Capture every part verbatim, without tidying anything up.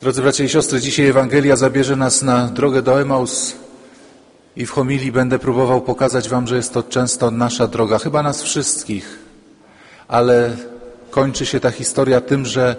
Drodzy bracia i siostry, dzisiaj Ewangelia zabierze nas na drogę do Emaus i w homilii będę próbował pokazać wam, że jest to często nasza droga, chyba nas wszystkich, ale kończy się ta historia tym, że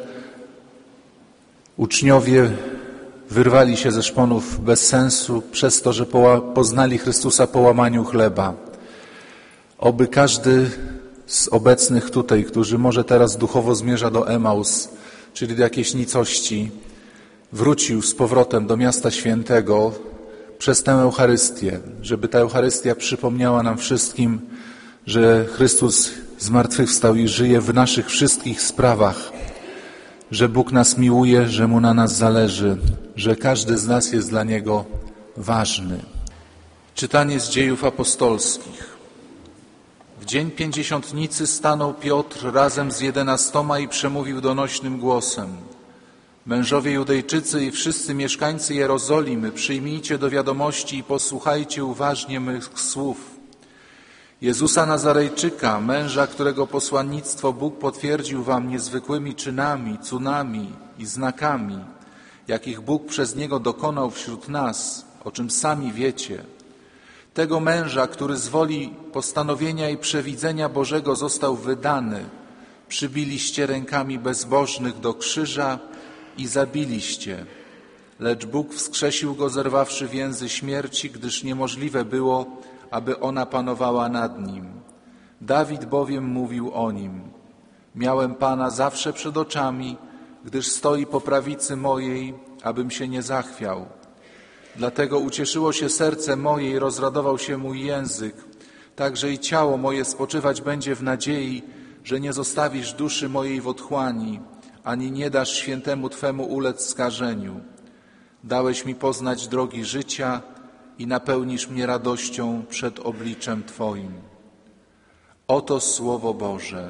uczniowie wyrwali się ze szponów bez sensu przez to, że poznali Chrystusa po łamaniu chleba. Oby każdy z obecnych tutaj, którzy może teraz duchowo zmierza do Emaus, czyli do jakiejś nicości, wrócił z powrotem do miasta świętego przez tę Eucharystię, żeby ta Eucharystia przypomniała nam wszystkim, że Chrystus zmartwychwstał i żyje w naszych wszystkich sprawach, że Bóg nas miłuje, że Mu na nas zależy, że każdy z nas jest dla Niego ważny. Czytanie z Dziejów Apostolskich. W dzień Pięćdziesiątnicy stanął Piotr razem z jedenastoma i przemówił donośnym głosem: Mężowie Judejczycy i wszyscy mieszkańcy Jerozolimy, przyjmijcie do wiadomości i posłuchajcie uważnie mych słów. Jezusa Nazarejczyka, męża, którego posłannictwo Bóg potwierdził wam niezwykłymi czynami, cudami i znakami, jakich Bóg przez Niego dokonał wśród nas, o czym sami wiecie. Tego męża, który z woli postanowienia i przewidzenia Bożego został wydany, przybiliście rękami bezbożnych do krzyża i zabiliście. Lecz Bóg wskrzesił go, zerwawszy więzy śmierci, gdyż niemożliwe było, aby ona panowała nad nim. Dawid bowiem mówił o nim: Miałem Pana zawsze przed oczami, gdyż stoi po prawicy mojej, abym się nie zachwiał. Dlatego ucieszyło się serce moje i rozradował się mój język. Także i ciało moje spoczywać będzie w nadziei, że nie zostawisz duszy mojej w otchłani, ani nie dasz świętemu Twemu ulec skażeniu. Dałeś mi poznać drogi życia i napełnisz mnie radością przed obliczem Twoim. Oto Słowo Boże.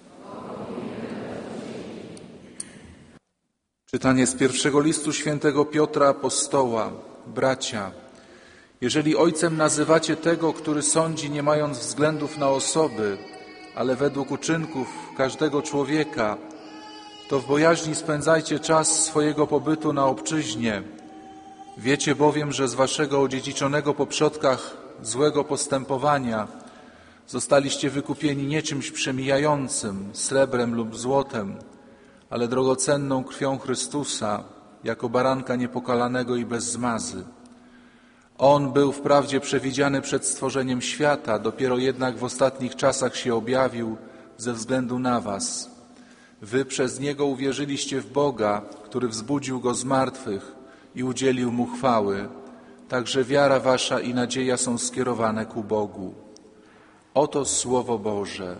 Czytanie z pierwszego listu świętego Piotra Apostoła. Bracia, jeżeli ojcem nazywacie tego, który sądzi, nie mając względów na osoby, ale według uczynków każdego człowieka, to w bojaźni spędzajcie czas swojego pobytu na obczyźnie. Wiecie bowiem, że z waszego odziedziczonego po przodkach złego postępowania zostaliście wykupieni nie czymś przemijającym, srebrem lub złotem, ale drogocenną krwią Chrystusa, jako baranka niepokalanego i bez zmazy. On był wprawdzie przewidziany przed stworzeniem świata, dopiero jednak w ostatnich czasach się objawił ze względu na was. Wy przez Niego uwierzyliście w Boga, który wzbudził Go z martwych i udzielił Mu chwały. Także wiara wasza i nadzieja są skierowane ku Bogu. Oto Słowo Boże.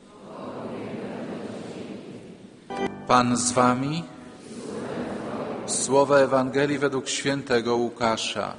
Pan z wami. Słowa Ewangelii według świętego Łukasza.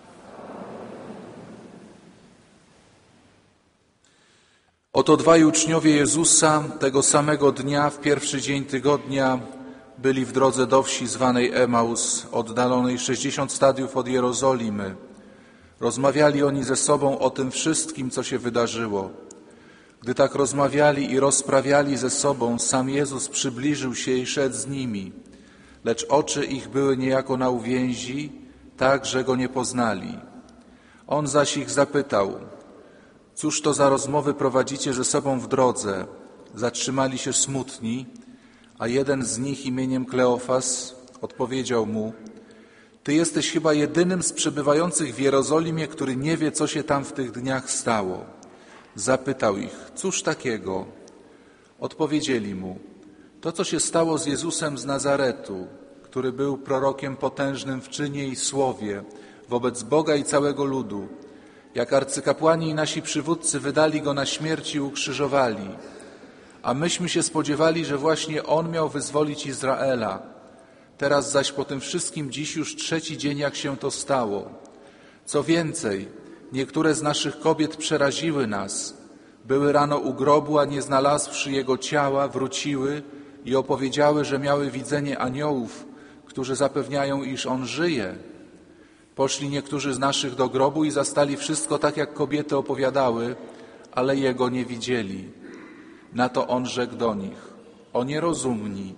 Oto dwaj uczniowie Jezusa tego samego dnia, w pierwszy dzień tygodnia, byli w drodze do wsi zwanej Emaus, oddalonej sześćdziesiąt stadiów od Jerozolimy. Rozmawiali oni ze sobą o tym wszystkim, co się wydarzyło. Gdy tak rozmawiali i rozprawiali ze sobą, sam Jezus przybliżył się i szedł z nimi, lecz oczy ich były niejako na uwięzi, tak, że Go nie poznali. On zaś ich zapytał: Cóż to za rozmowy prowadzicie ze sobą w drodze? Zatrzymali się smutni, a jeden z nich imieniem Kleofas odpowiedział mu: Ty jesteś chyba jedynym z przebywających w Jerozolimie, który nie wie, co się tam w tych dniach stało. Zapytał ich: Cóż takiego? Odpowiedzieli mu: To, co się stało z Jezusem z Nazaretu, który był prorokiem potężnym w czynie i słowie wobec Boga i całego ludu. Jak arcykapłani i nasi przywódcy wydali Go na śmierć i ukrzyżowali. A myśmy się spodziewali, że właśnie On miał wyzwolić Izraela. Teraz zaś po tym wszystkim dziś już trzeci dzień, jak się to stało. Co więcej, niektóre z naszych kobiet przeraziły nas. Były rano u grobu, a nie znalazłszy Jego ciała, wróciły i opowiedziały, że miały widzenie aniołów, którzy zapewniają, iż On żyje. Poszli niektórzy z naszych do grobu i zastali wszystko tak, jak kobiety opowiadały, ale Jego nie widzieli. Na to On rzekł do nich: O nierozumni,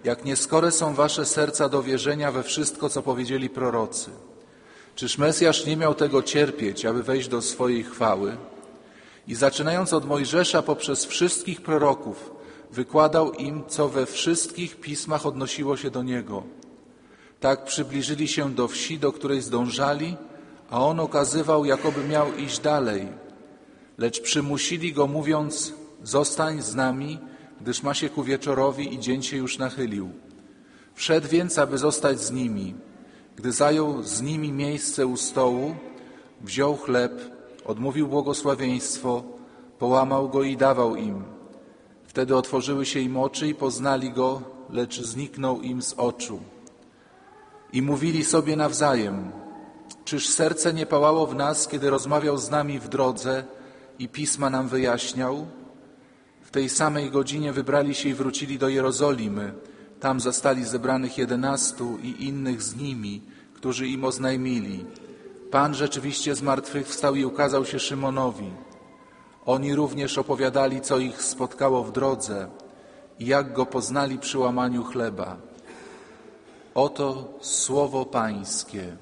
Jak nieskore są wasze serca do wierzenia we wszystko, co powiedzieli prorocy. Czyż Mesjasz nie miał tego cierpieć, aby wejść do swojej chwały? I zaczynając od Mojżesza poprzez wszystkich proroków, wykładał im, co we wszystkich pismach odnosiło się do Niego. Tak przybliżyli się do wsi, do której zdążali, a On okazywał, jakoby miał iść dalej. Lecz przymusili Go, mówiąc, zostań z nami, gdyż ma się ku wieczorowi i dzień się już nachylił. Wszedł więc, aby zostać z nimi. Gdy zajął z nimi miejsce u stołu, wziął chleb, odmówił błogosławieństwo, połamał go i dawał im. Wtedy otworzyły się im oczy i poznali Go, lecz zniknął im z oczu. I mówili sobie nawzajem, czyż serce nie pałało w nas, kiedy rozmawiał z nami w drodze i Pisma nam wyjaśniał? W tej samej godzinie wybrali się i wrócili do Jerozolimy. Tam zastali zebranych jedenastu i innych z nimi, którzy im oznajmili. Pan rzeczywiście zmartwychwstał i ukazał się Szymonowi. Oni również opowiadali, co ich spotkało w drodze i jak Go poznali przy łamaniu chleba. Oto słowo Pańskie.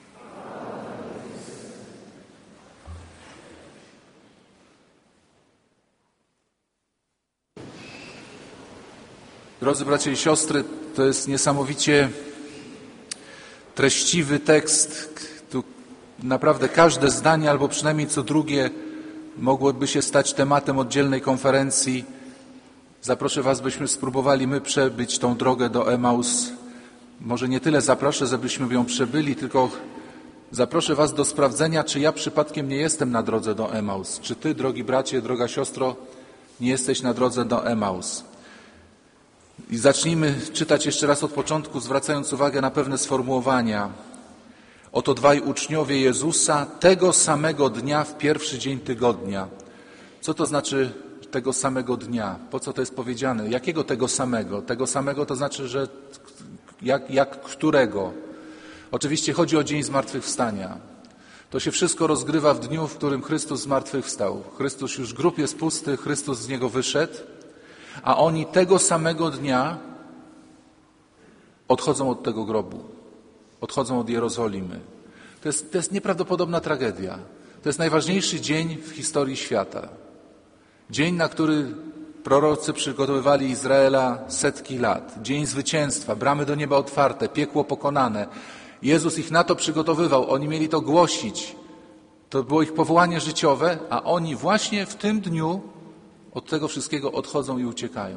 Drodzy bracia i siostry, to jest niesamowicie treściwy tekst. Tu naprawdę każde zdanie, albo przynajmniej co drugie, mogłoby się stać tematem oddzielnej konferencji. Zaproszę was, byśmy spróbowali my przebyć tą drogę do Emaus. Może nie tyle zaproszę, żebyśmy ją przebyli, tylko zaproszę was do sprawdzenia, czy ja przypadkiem nie jestem na drodze do Emaus. Czy ty, drogi bracie, droga siostro, nie jesteś na drodze do Emaus. I zacznijmy czytać jeszcze raz od początku, zwracając uwagę na pewne sformułowania. Oto dwaj uczniowie Jezusa tego samego dnia w pierwszy dzień tygodnia. Co to znaczy tego samego dnia? Po co to jest powiedziane? Jakiego tego samego? Tego samego to znaczy, że jak, jak którego? Oczywiście chodzi o dzień zmartwychwstania. To się wszystko rozgrywa w dniu, w którym Chrystus zmartwychwstał. Chrystus już grób jest pusty, Chrystus z niego wyszedł, a oni tego samego dnia odchodzą od tego grobu. Odchodzą od Jerozolimy. To jest, to jest nieprawdopodobna tragedia. To jest najważniejszy dzień w historii świata. Dzień, na który prorocy przygotowywali Izraela setki lat. Dzień zwycięstwa, bramy do nieba otwarte, piekło pokonane. Jezus ich na to przygotowywał. Oni mieli to głosić. To było ich powołanie życiowe, a oni właśnie w tym dniu od tego wszystkiego odchodzą i uciekają.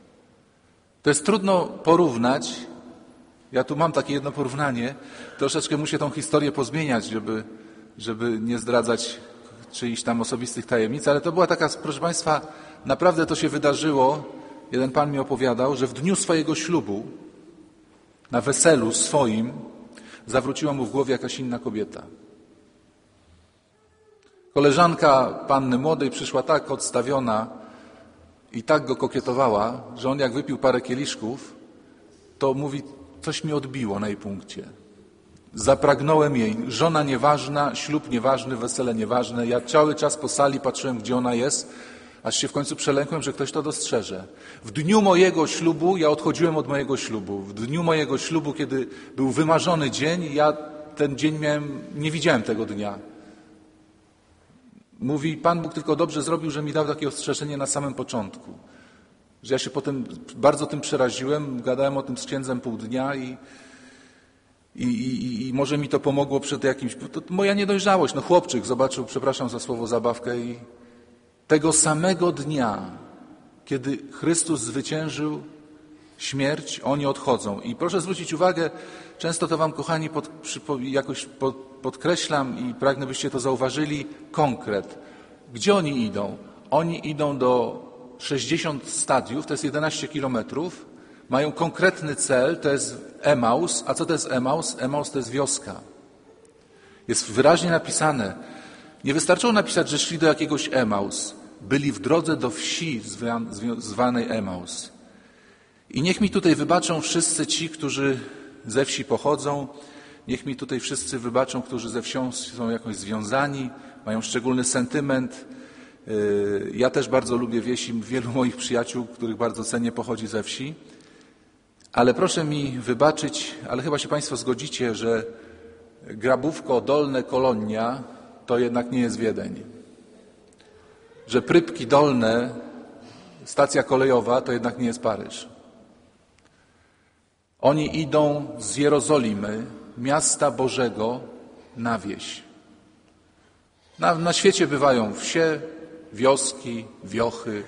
To jest trudno porównać. Ja tu mam takie jedno porównanie. Troszeczkę muszę tą historię pozmieniać, żeby, żeby nie zdradzać czyichś tam osobistych tajemnic, ale to była taka, proszę Państwa, naprawdę to się wydarzyło. Jeden pan mi opowiadał, że w dniu swojego ślubu, na weselu swoim, zawróciła mu w głowie jakaś inna kobieta. Koleżanka panny młodej przyszła tak odstawiona i tak go kokietowała, że on jak wypił parę kieliszków, to mówi, coś mi odbiło na jej punkcie. Zapragnąłem jej. Żona nieważna, ślub nieważny, wesele nieważne. Ja cały czas po sali patrzyłem, gdzie ona jest, aż się w końcu przelękłem, że ktoś to dostrzeże. W dniu mojego ślubu ja odchodziłem od mojego ślubu. W dniu mojego ślubu, kiedy był wymarzony dzień, ja ten dzień miałem, nie widziałem tego dnia. Mówi, Pan Bóg tylko dobrze zrobił, że mi dał takie ostrzeżenie na samym początku. Że ja się potem bardzo tym przeraziłem, gadałem o tym z księdzem pół dnia i, i, i, i może mi to pomogło przed jakimś... To moja niedojrzałość, no chłopczyk zobaczył, przepraszam za słowo zabawkę i tego samego dnia, kiedy Chrystus zwyciężył śmierć, oni odchodzą. I proszę zwrócić uwagę, często to wam, kochani, pod, przy, jakoś pod, podkreślam i pragnę, byście to zauważyli, konkret. Gdzie oni idą? Oni idą do sześćdziesiąt stadiów, to jest jedenaście kilometrów, mają konkretny cel, to jest Emaus. A co to jest Emaus? Emaus to jest wioska. Jest wyraźnie napisane, nie wystarczyło napisać, że szli do jakiegoś Emaus. Byli w drodze do wsi zwanej Emaus. I niech mi tutaj wybaczą wszyscy ci, którzy ze wsi pochodzą, niech mi tutaj wszyscy wybaczą, którzy ze wsią są jakoś związani, mają szczególny sentyment. Ja też bardzo lubię wieś i wielu moich przyjaciół, których bardzo cenię, pochodzi ze wsi. Ale proszę mi wybaczyć, ale chyba się Państwo zgodzicie, że Grabówko Dolne Kolonia to jednak nie jest Wiedeń. Że Prybki Dolne, stacja kolejowa, to jednak nie jest Paryż. Oni idą z Jerozolimy, miasta Bożego, na wieś. Na, na świecie bywają wsie, wioski, wiochy.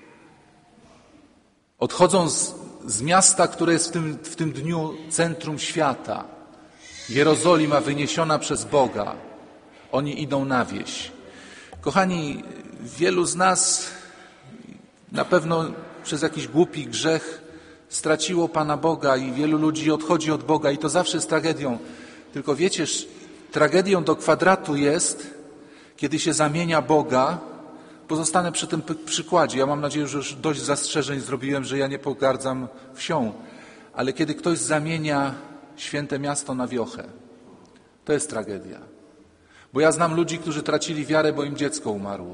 Odchodzą z, z miasta, które jest w tym, w tym dniu centrum świata. Jerozolima wyniesiona przez Boga. Oni idą na wieś. Kochani, wielu z nas na pewno przez jakiś głupi grzech straciło Pana Boga i wielu ludzi odchodzi od Boga i to zawsze jest tragedią. Tylko wiecie, tragedią do kwadratu jest, kiedy się zamienia Boga. Pozostanę przy tym przykładzie. Ja mam nadzieję, że już dość zastrzeżeń zrobiłem, że ja nie pogardzam wsią. Ale kiedy ktoś zamienia święte miasto na wiochę, to jest tragedia. Bo ja znam ludzi, którzy tracili wiarę, bo im dziecko umarło.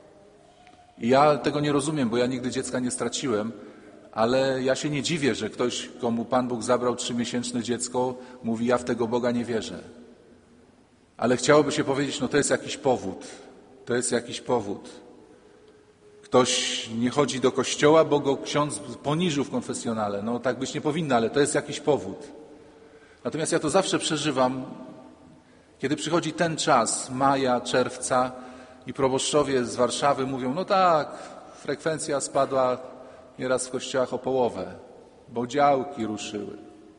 I ja tego nie rozumiem, bo ja nigdy dziecka nie straciłem, ale ja się nie dziwię, że ktoś, komu Pan Bóg zabrał trzymiesięczne dziecko, mówi, ja w tego Boga nie wierzę. Ale chciałoby się powiedzieć, no to jest jakiś powód. To jest jakiś powód. Ktoś nie chodzi do kościoła, bo go ksiądz poniżył w konfesjonale. No tak być nie powinno, ale to jest jakiś powód. Natomiast ja to zawsze przeżywam, kiedy przychodzi ten czas, maja, czerwca i proboszczowie z Warszawy mówią, no tak, frekwencja spadła nieraz w kościołach o połowę, bo działki ruszyły.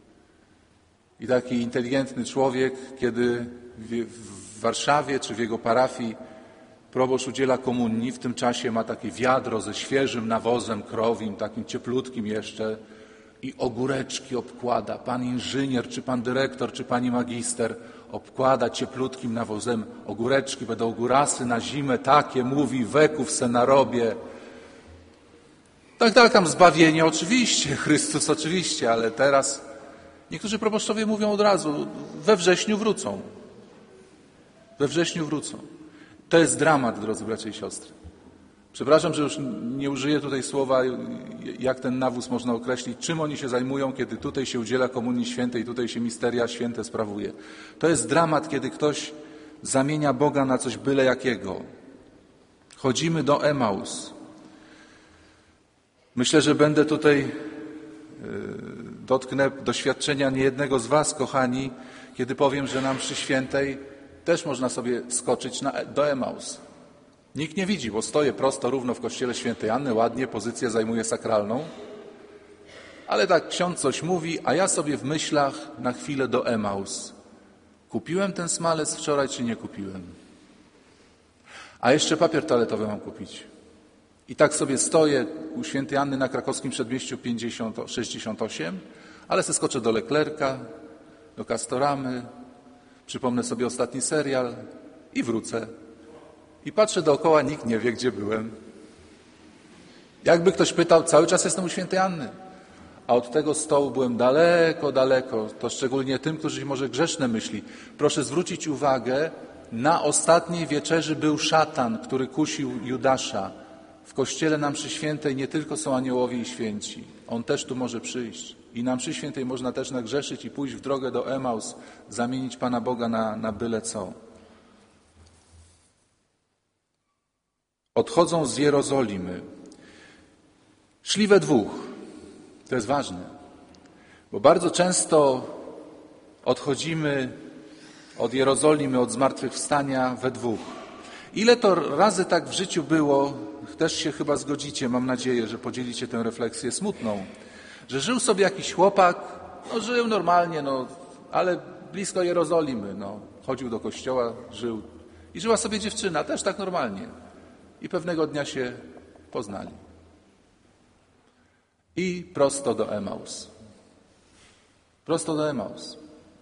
I taki inteligentny człowiek, kiedy w Warszawie czy w jego parafii proboszcz udziela komunii, w tym czasie ma takie wiadro ze świeżym nawozem krowim, takim cieplutkim jeszcze i ogóreczki obkłada. Pan inżynier, czy pan dyrektor, czy pani magister obkłada cieplutkim nawozem ogóreczki, będą górasy na zimę, takie mówi, weków se narobię. Tak, tak, tam zbawienie oczywiście, Chrystus oczywiście, ale teraz niektórzy proboszczowie mówią od razu, we wrześniu wrócą. We wrześniu wrócą. To jest dramat, drodzy bracia i siostry. Przepraszam, że już nie użyję tutaj słowa, jak ten nawóz można określić, czym oni się zajmują, kiedy tutaj się udziela Komunii Świętej, tutaj się misteria święte sprawuje. To jest dramat, kiedy ktoś zamienia Boga na coś byle jakiego. Chodzimy do Emaus. Myślę, że będę tutaj, dotknę doświadczenia niejednego z was, kochani, kiedy powiem, że na mszy świętej też można sobie skoczyć na, do Emaus. Nikt nie widzi, bo stoję prosto, równo w kościele świętej Anny, ładnie, pozycję zajmuję sakralną. Ale tak ksiądz coś mówi, a ja sobie w myślach na chwilę do Emaus. Kupiłem ten smalec wczoraj, czy nie kupiłem? A jeszcze papier toaletowy mam kupić. I tak sobie stoję u świętej Anny na krakowskim przedmieściu pięćdziesiąt sześćdziesiąt osiem, ale se skoczę do Leclerca, do Castoramy, przypomnę sobie ostatni serial i wrócę. I patrzę dookoła, nikt nie wie, gdzie byłem. Jakby ktoś pytał, cały czas jestem u świętej Anny. A od tego stołu byłem daleko, daleko. To szczególnie tym, którzy może grzeszne myśli. Proszę zwrócić uwagę, na ostatniej wieczerzy był szatan, który kusił Judasza. W kościele na mszy świętej nie tylko są aniołowie i święci. On też tu może przyjść. I na mszy świętej można też nagrzeszyć i pójść w drogę do Emaus, zamienić Pana Boga na, na byle co. Odchodzą z Jerozolimy. Szli we dwóch. To jest ważne. Bo bardzo często odchodzimy od Jerozolimy, od zmartwychwstania we dwóch. Ile to razy tak w życiu było, też się chyba zgodzicie, mam nadzieję, że podzielicie tę refleksję smutną, że żył sobie jakiś chłopak, no żył normalnie, no, ale blisko Jerozolimy, no, chodził do kościoła, żył. I żyła sobie dziewczyna, też tak normalnie. I pewnego dnia się poznali. I prosto do Emaus. Prosto do Emaus.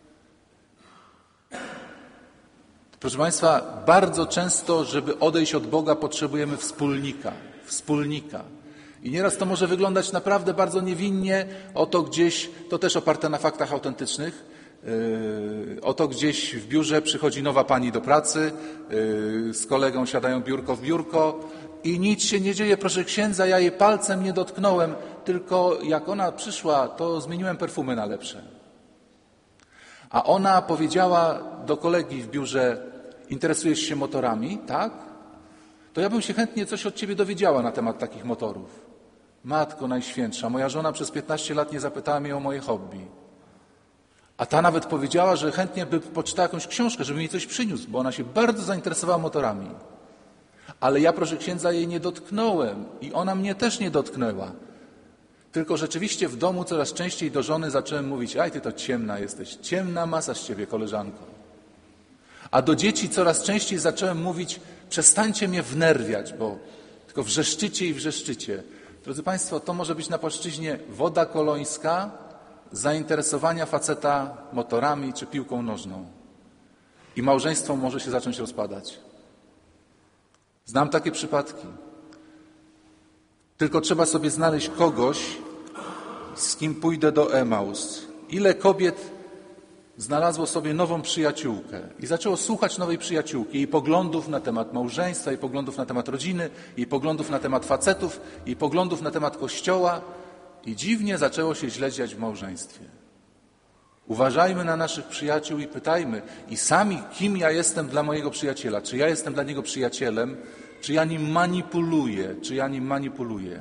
Proszę Państwa, bardzo często, żeby odejść od Boga, potrzebujemy wspólnika. Wspólnika. I nieraz to może wyglądać naprawdę bardzo niewinnie. Oto gdzieś, to też oparte na faktach autentycznych, yy, oto gdzieś w biurze przychodzi nowa pani do pracy, yy, z kolegą siadają biurko w biurko i nic się nie dzieje. Proszę księdza, ja jej palcem nie dotknąłem. tylko jak ona przyszła, to zmieniłem perfumy na lepsze. A ona powiedziała do kolegi w biurze, interesujesz się motorami, tak? To ja bym się chętnie coś od ciebie dowiedziała na temat takich motorów. Matko Najświętsza, moja żona przez piętnaście lat nie zapytała mnie o moje hobby. A ta nawet powiedziała, że chętnie by poczytała jakąś książkę, żeby mi coś przyniósł, bo ona się bardzo zainteresowała motorami. Ale ja, proszę księdza, jej nie dotknąłem i ona mnie też nie dotknęła. Tylko rzeczywiście w domu coraz częściej do żony zacząłem mówić, aj ty to ciemna jesteś, ciemna masa z ciebie, koleżanko. A do dzieci coraz częściej zacząłem mówić, przestańcie mnie wnerwiać, bo tylko wrzeszczycie i wrzeszczycie. Drodzy Państwo, to może być na płaszczyźnie woda kolońska, zainteresowania faceta motorami czy piłką nożną. I małżeństwo może się zacząć rozpadać. Znam takie przypadki. Tylko trzeba sobie znaleźć kogoś, z kim pójdę do Emaus. Ile kobiet znalazło sobie nową przyjaciółkę i zaczęło słuchać nowej przyjaciółki, jej poglądów na temat małżeństwa, jej poglądów na temat rodziny, jej poglądów na temat facetów, jej poglądów na temat Kościoła i dziwnie zaczęło się źle dziać w małżeństwie. Uważajmy na naszych przyjaciół i pytajmy i sami, kim ja jestem dla mojego przyjaciela. Czy ja jestem dla niego przyjacielem, czy ja nim manipuluję, czy ja nim manipuluję.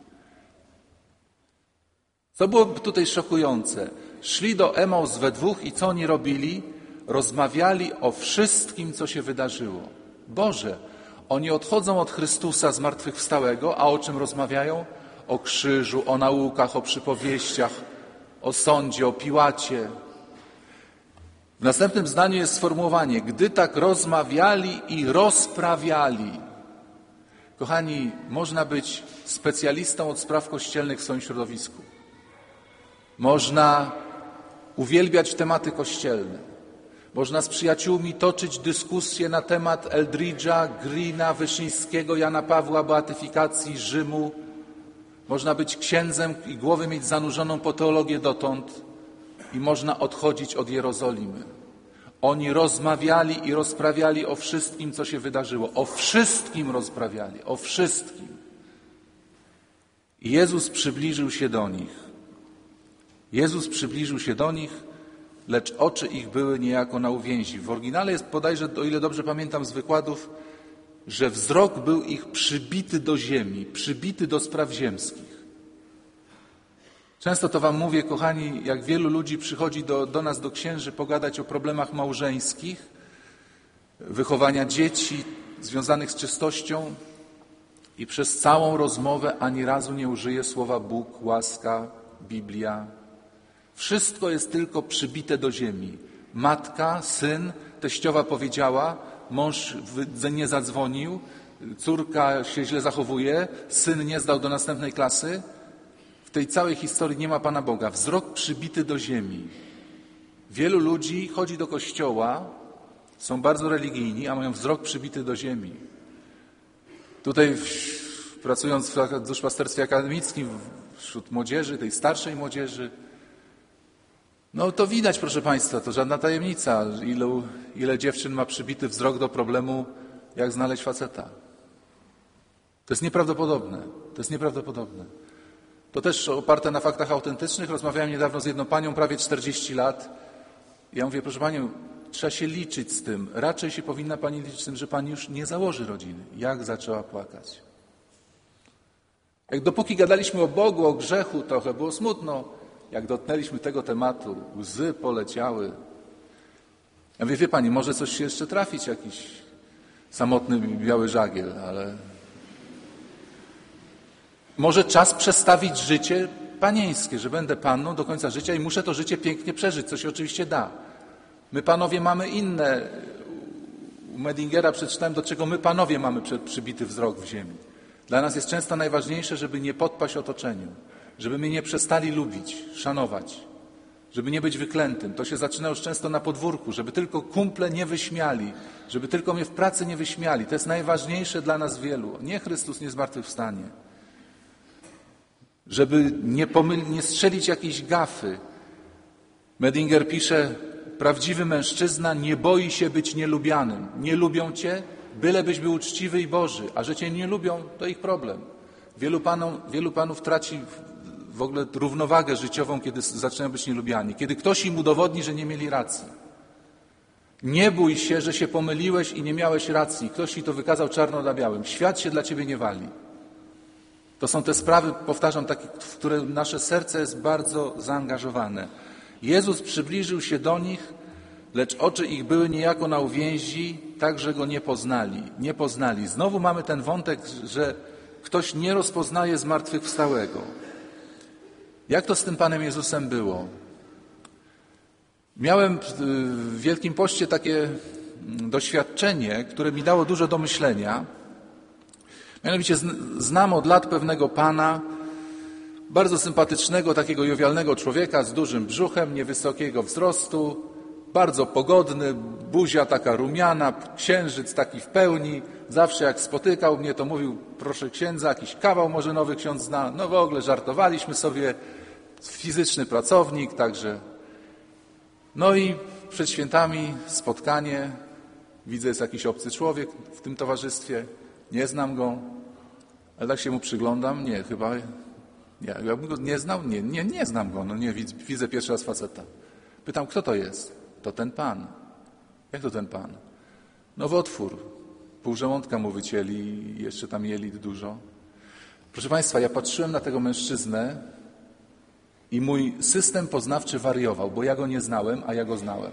Co było tutaj szokujące? Szli do Emaus we dwóch i co oni robili? Rozmawiali o wszystkim, co się wydarzyło. Boże, oni odchodzą od Chrystusa zmartwychwstałego, a o czym rozmawiają? O krzyżu, o naukach, o przypowieściach, o sądzie, o Piłacie. W następnym zdaniu jest sformułowanie, gdy tak rozmawiali i rozprawiali. Kochani, można być specjalistą od spraw kościelnych w swoim środowisku. Można uwielbiać tematy kościelne. Można z przyjaciółmi toczyć dyskusje na temat Eldridge'a, Greena, Wyszyńskiego, Jana Pawła, beatyfikacji, Rzymu. Można być księdzem i głowę mieć zanurzoną po teologię dotąd i można odchodzić od Jerozolimy. Oni rozmawiali i rozprawiali o wszystkim, co się wydarzyło. O wszystkim rozprawiali, o wszystkim. I Jezus przybliżył się do nich. Jezus przybliżył się do nich, lecz oczy ich były niejako na uwięzi. W oryginale jest bodajże, o ile dobrze pamiętam z wykładów, że wzrok był ich przybity do ziemi, przybity do spraw ziemskich. Często to wam mówię, kochani, jak wielu ludzi przychodzi do, do nas, do księży, pogadać o problemach małżeńskich, wychowania dzieci związanych z czystością i przez całą rozmowę ani razu nie użyje słowa Bóg, łaska, Biblia. Wszystko jest tylko przybite do ziemi. Matka, syn, teściowa powiedziała, mąż nie zadzwonił, córka się źle zachowuje, syn nie zdał do następnej klasy. W tej całej historii nie ma Pana Boga. Wzrok przybity do ziemi. Wielu ludzi chodzi do kościoła, są bardzo religijni, a mają wzrok przybity do ziemi. Tutaj pracując w duszpasterstwie akademickim, wśród młodzieży, tej starszej młodzieży, no to widać, proszę Państwa, to żadna tajemnica, ilu, ile dziewczyn ma przybity wzrok do problemu, jak znaleźć faceta. To jest nieprawdopodobne. To jest nieprawdopodobne. To też oparte na faktach autentycznych. Rozmawiałem niedawno z jedną panią, prawie czterdzieści lat. Ja mówię, proszę Panią, trzeba się liczyć z tym. Raczej się powinna Pani liczyć z tym, że Pani już nie założy rodziny. Jak zaczęła płakać. Jak dopóki gadaliśmy o Bogu, o grzechu, trochę było smutno. Jak dotknęliśmy tego tematu, łzy poleciały. Ja mówię, wie Pani, może coś się jeszcze trafić, jakiś samotny biały żagiel, ale może czas przestawić życie panieńskie, że będę panną do końca życia i muszę to życie pięknie przeżyć, co się oczywiście da. My panowie mamy inne. U Medingera przeczytałem, do czego my panowie mamy przybity wzrok w ziemi. Dla nas jest często najważniejsze, żeby nie podpaść otoczeniu, żeby mnie nie przestali lubić, szanować, żeby nie być wyklętym. To się zaczyna już często na podwórku, żeby tylko kumple nie wyśmiali, żeby tylko mnie w pracy nie wyśmiali. To jest najważniejsze dla nas wielu. Nie Chrystus nie zmartwychwstanie. Żeby nie, pomyl- nie strzelić jakiejś gafy. Medinger pisze, prawdziwy mężczyzna nie boi się być nielubianym. Nie lubią cię, bylebyś był uczciwy i Boży, a że cię nie lubią, to ich problem. Wielu, panom, wielu panów traci w ogóle równowagę życiową, kiedy zaczynają być nielubiani. Kiedy ktoś im udowodni, że nie mieli racji. Nie bój się, że się pomyliłeś i nie miałeś racji. Ktoś ci to wykazał czarno na białym. Świat się dla ciebie nie wali. To są te sprawy, powtarzam, takie, w które nasze serce jest bardzo zaangażowane. Jezus przybliżył się do nich, lecz oczy ich były niejako na uwięzi, tak, że Go nie poznali. Nie poznali. Znowu mamy ten wątek, że ktoś nie rozpoznaje zmartwychwstałego. Jak to z tym Panem Jezusem było? Miałem w Wielkim Poście takie doświadczenie, które mi dało dużo do myślenia. Mianowicie znam od lat pewnego pana, bardzo sympatycznego, takiego jowialnego człowieka z dużym brzuchem, niewysokiego wzrostu, bardzo pogodny, buzia taka rumiana, księżyc taki w pełni. Zawsze jak spotykał mnie, to mówił, proszę księdza, jakiś kawał może nowy ksiądz zna. No w ogóle żartowaliśmy sobie, fizyczny pracownik, także... No i przed świętami spotkanie, widzę, jest jakiś obcy człowiek w tym towarzystwie, nie znam go, ale tak się mu przyglądam, nie, chyba, nie, ja bym go nie znał, nie, nie, nie znam go, no nie, widzę pierwszy raz faceta. Pytam, kto to jest? To ten pan. Jak to ten pan? Nowotwór, pół żołądka mu wycięli, jeszcze tam jelit dużo. Proszę Państwa, ja patrzyłem na tego mężczyznę i mój system poznawczy wariował, bo ja go nie znałem, a ja go znałem.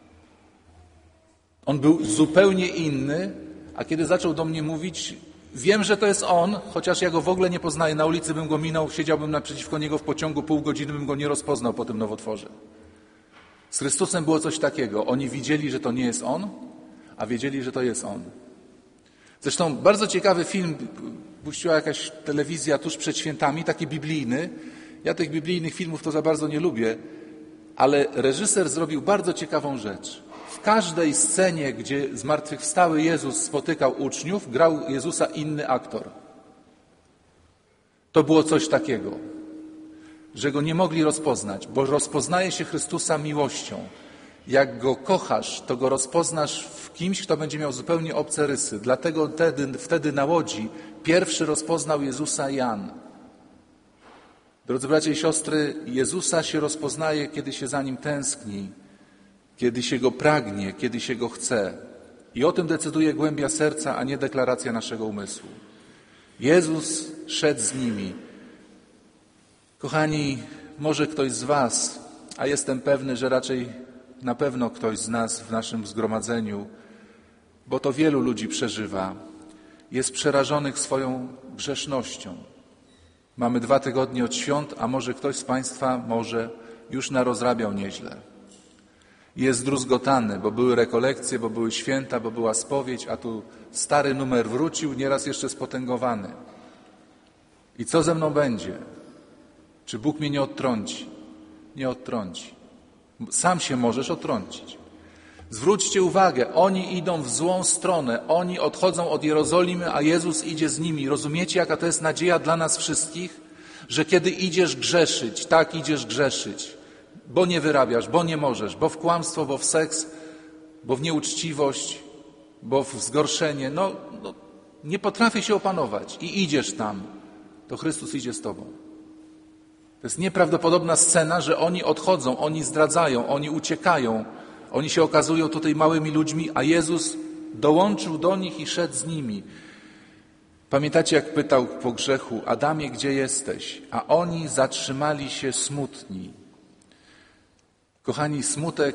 On był zupełnie inny, a kiedy zaczął do mnie mówić, wiem, że to jest on, chociaż ja go w ogóle nie poznaję. Na ulicy bym go minął, siedziałbym naprzeciwko niego w pociągu pół godziny, bym go nie rozpoznał po tym nowotworze. Z Chrystusem było coś takiego. Oni widzieli, że to nie jest on, a wiedzieli, że to jest on. Zresztą bardzo ciekawy film puściła jakaś telewizja tuż przed świętami, taki biblijny. Ja tych biblijnych filmów to za bardzo nie lubię, ale reżyser zrobił bardzo ciekawą rzecz. W każdej scenie, gdzie zmartwychwstały Jezus spotykał uczniów, grał Jezusa inny aktor. To było coś takiego, że go nie mogli rozpoznać, bo rozpoznaje się Chrystusa miłością. Jak go kochasz, to go rozpoznasz w kimś, kto będzie miał zupełnie obce rysy. Dlatego wtedy, wtedy na łodzi pierwszy rozpoznał Jezusa Jan. Drodzy bracia i siostry, Jezusa się rozpoznaje, kiedy się za Nim tęskni, kiedy się Go pragnie, kiedy się Go chce. I o tym decyduje głębia serca, a nie deklaracja naszego umysłu. Jezus szedł z nimi. Kochani, może ktoś z Was, a jestem pewny, że raczej na pewno ktoś z nas w naszym zgromadzeniu, bo to wielu ludzi przeżywa, jest przerażonych swoją grzesznością. Mamy dwa tygodnie od świąt, a może ktoś z Państwa może już narozrabiał nieźle. Jest druzgotany, bo były rekolekcje, bo były święta, bo była spowiedź, a tu stary numer wrócił, nieraz jeszcze spotęgowany. I co ze mną będzie? Czy Bóg mnie nie odtrąci? Nie odtrąci. Sam się możesz odtrącić. Zwróćcie uwagę, oni idą w złą stronę, oni odchodzą od Jerozolimy, a Jezus idzie z nimi. Rozumiecie, jaka to jest nadzieja dla nas wszystkich? Że kiedy idziesz grzeszyć, tak idziesz grzeszyć, bo nie wyrabiasz, bo nie możesz, bo w kłamstwo, bo w seks, bo w nieuczciwość, bo w zgorszenie, no, no nie potrafię się opanować i idziesz tam, to Chrystus idzie z tobą. To jest nieprawdopodobna scena, że oni odchodzą, oni zdradzają, oni uciekają, oni się okazują tutaj małymi ludźmi, a Jezus dołączył do nich i szedł z nimi. Pamiętacie, jak pytał po grzechu, Adamie, gdzie jesteś? A oni zatrzymali się smutni. Kochani, smutek,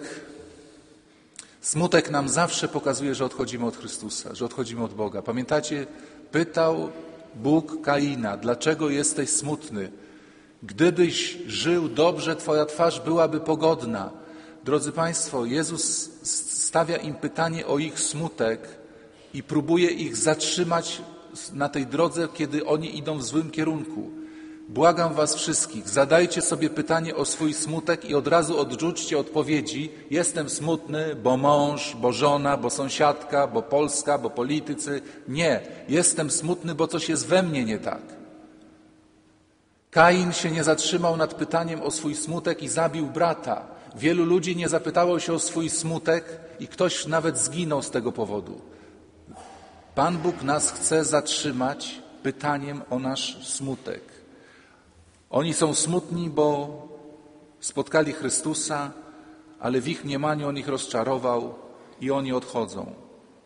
smutek nam zawsze pokazuje, że odchodzimy od Chrystusa, że odchodzimy od Boga. Pamiętacie, pytał Bóg Kaina, dlaczego jesteś smutny? Gdybyś żył dobrze, twoja twarz byłaby pogodna. Drodzy Państwo, Jezus stawia im pytanie o ich smutek i próbuje ich zatrzymać na tej drodze, kiedy oni idą w złym kierunku. Błagam was wszystkich, zadajcie sobie pytanie o swój smutek i od razu odrzućcie odpowiedzi. Jestem smutny, bo mąż, bo żona, bo sąsiadka, bo Polska, bo politycy. Nie, jestem smutny, bo coś jest we mnie nie tak. Kain się nie zatrzymał nad pytaniem o swój smutek i zabił brata. Wielu ludzi nie zapytało się o swój smutek i ktoś nawet zginął z tego powodu. Pan Bóg nas chce zatrzymać pytaniem o nasz smutek. Oni są smutni, bo spotkali Chrystusa, ale w ich mniemaniu On ich rozczarował i oni odchodzą.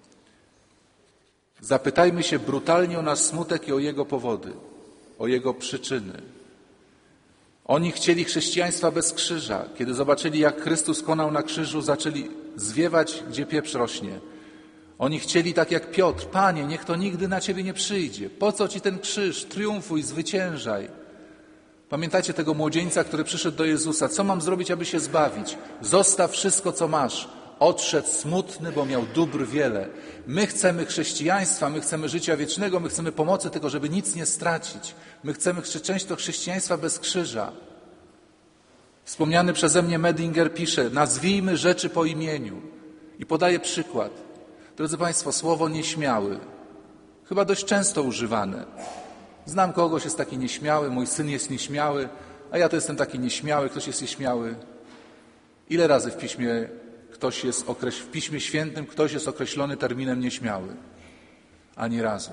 Zapytajmy się brutalnie o nasz smutek i o jego powody, o jego przyczyny. Oni chcieli chrześcijaństwa bez krzyża. Kiedy zobaczyli, jak Chrystus konał na krzyżu, zaczęli zwiewać, gdzie pieprz rośnie. Oni chcieli tak jak Piotr: Panie, niech to nigdy na Ciebie nie przyjdzie. Po co Ci ten krzyż? Triumfuj, zwyciężaj. Pamiętacie tego młodzieńca, który przyszedł do Jezusa? Co mam zrobić, aby się zbawić? Zostaw wszystko, co masz. Odszedł smutny, bo miał dóbr wiele. My chcemy chrześcijaństwa, my chcemy życia wiecznego, my chcemy pomocy, tylko żeby nic nie stracić. My chcemy często chrześcijaństwa bez krzyża. Wspomniany przeze mnie Medinger pisze: nazwijmy rzeczy po imieniu. I podaje przykład. Drodzy Państwo, słowo nieśmiały, chyba dość często używane. Znam kogoś, jest taki nieśmiały, mój syn jest nieśmiały, a ja to jestem taki nieśmiały, ktoś jest nieśmiały. Ile razy w piśmie ktoś jest okreś... w Piśmie Świętym ktoś jest określony terminem nieśmiały? Ani razu.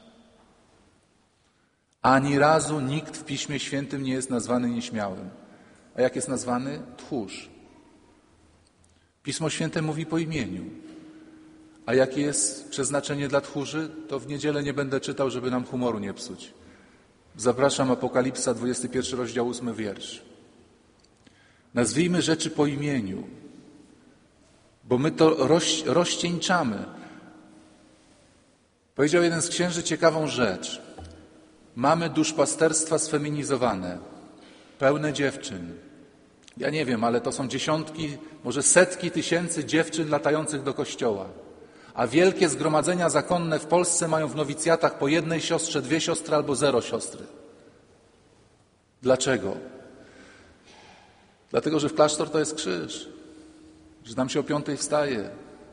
Ani razu nikt w Piśmie Świętym nie jest nazwany nieśmiałym. A jak jest nazwany? Tchórz. Pismo Święte mówi po imieniu. A jakie jest przeznaczenie dla tchórzy? To w niedzielę nie będę czytał, żeby nam humoru nie psuć. Zapraszam, Apokalipsa, dwudziesty pierwszy rozdział, ósmy wiersz. Nazwijmy rzeczy po imieniu, bo my to roz, rozcieńczamy. Powiedział jeden z księży ciekawą rzecz. Mamy duszpasterstwa sfeminizowane, pełne dziewczyn. Ja nie wiem, ale to są dziesiątki, może setki tysięcy dziewczyn latających do kościoła. A wielkie zgromadzenia zakonne w Polsce mają w nowicjatach po jednej siostrze, dwie siostry albo zero siostry. Dlaczego? Dlatego, że w klasztor to jest krzyż. Że tam się o piątej wstaje.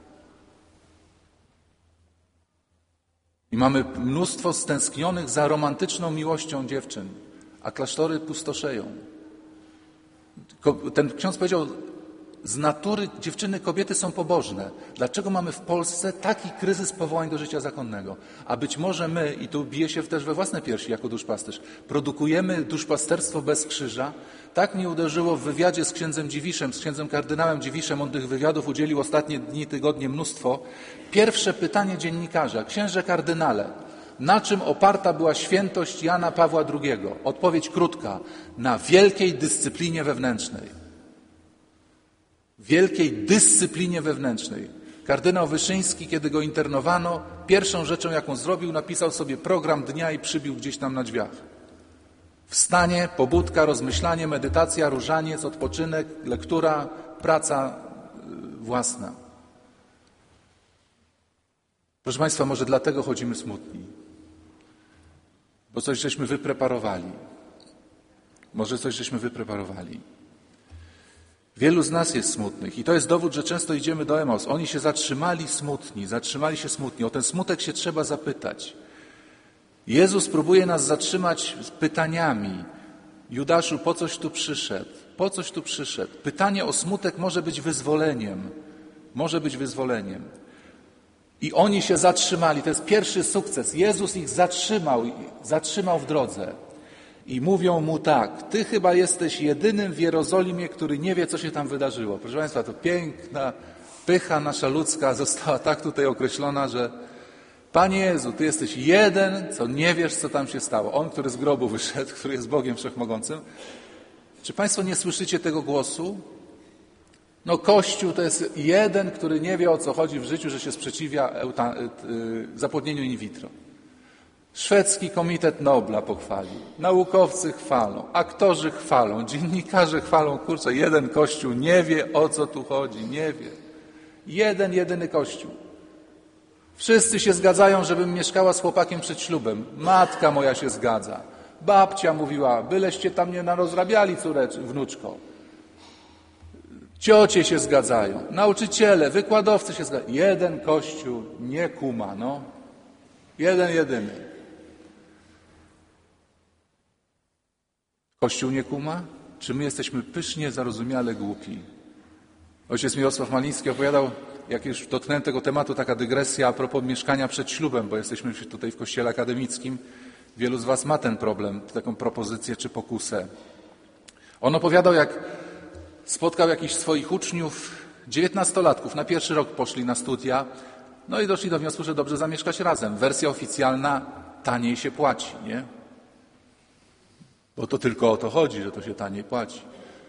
I mamy mnóstwo stęsknionych za romantyczną miłością dziewczyn, a klasztory pustoszeją. Ten ksiądz powiedział: z natury dziewczyny, kobiety są pobożne. Dlaczego mamy w Polsce taki kryzys powołań do życia zakonnego? A być może my, i tu bije się też we własne piersi jako duszpasterz, produkujemy duszpasterstwo bez krzyża. Tak mnie uderzyło w wywiadzie z księdzem Dziwiszem, z księdzem kardynałem Dziwiszem. On tych wywiadów udzielił ostatnie dni, tygodnie mnóstwo. Pierwsze pytanie dziennikarza: księże kardynale, na czym oparta była świętość Jana Pawła drugiego? Odpowiedź krótka: na wielkiej dyscyplinie wewnętrznej. Wielkiej dyscyplinie wewnętrznej. Kardynał Wyszyński, kiedy go internowano, pierwszą rzeczą, jaką zrobił, napisał sobie program dnia i przybił gdzieś tam na drzwiach. Wstanie, pobudka, rozmyślanie, medytacja, różaniec, odpoczynek, lektura, praca własna. Proszę Państwa, może dlatego chodzimy smutni. Bo coś żeśmy wypreparowali. Może coś żeśmy wypreparowali. Wielu z nas jest smutnych i to jest dowód, że często idziemy do Emaus. Oni się zatrzymali smutni, zatrzymali się smutni. O ten smutek się trzeba zapytać. Jezus próbuje nas zatrzymać z pytaniami. Judaszu, po coś tu przyszedł? Po coś tu przyszedł? Pytanie o smutek może być wyzwoleniem. Może być wyzwoleniem. I oni się zatrzymali. To jest pierwszy sukces. Jezus ich zatrzymał, zatrzymał w drodze. I mówią mu tak: ty chyba jesteś jedynym w Jerozolimie, który nie wie, co się tam wydarzyło. Proszę Państwa, to piękna pycha nasza ludzka została tak tutaj określona, że Panie Jezu, Ty jesteś jeden, co nie wiesz, co tam się stało. On, który z grobu wyszedł, który jest Bogiem Wszechmogącym. Czy Państwo nie słyszycie tego głosu? No Kościół to jest jeden, który nie wie, o co chodzi w życiu, że się sprzeciwia euta- zapłodnieniu in vitro. Szwedzki Komitet Nobla pochwalił, naukowcy chwalą, aktorzy chwalą, dziennikarze chwalą. Kurczę, jeden Kościół nie wie, o co tu chodzi, nie wie. Jeden, jedyny Kościół. Wszyscy się zgadzają, żebym mieszkała z chłopakiem przed ślubem. Matka moja się zgadza. Babcia mówiła: byleście tam nie narozrabiali, córecz, wnuczko. Ciocie się zgadzają, nauczyciele, wykładowcy się zgadzają. Jeden Kościół nie kuma, no. Jeden, jedyny. Kościół nie kuma? Czy my jesteśmy pysznie, zarozumiale głupi? Ojciec Mirosław Maliński opowiadał, jak już dotknąłem tego tematu, taka dygresja a propos mieszkania przed ślubem, bo jesteśmy tutaj w kościele akademickim. Wielu z was ma ten problem, taką propozycję czy pokusę. On opowiadał, jak spotkał jakichś swoich uczniów, dziewiętnastolatków, na pierwszy rok poszli na studia, no i doszli do wniosku, że dobrze zamieszkać razem. Wersja oficjalna, taniej się płaci, nie? Bo to tylko o to chodzi, że to się taniej płaci.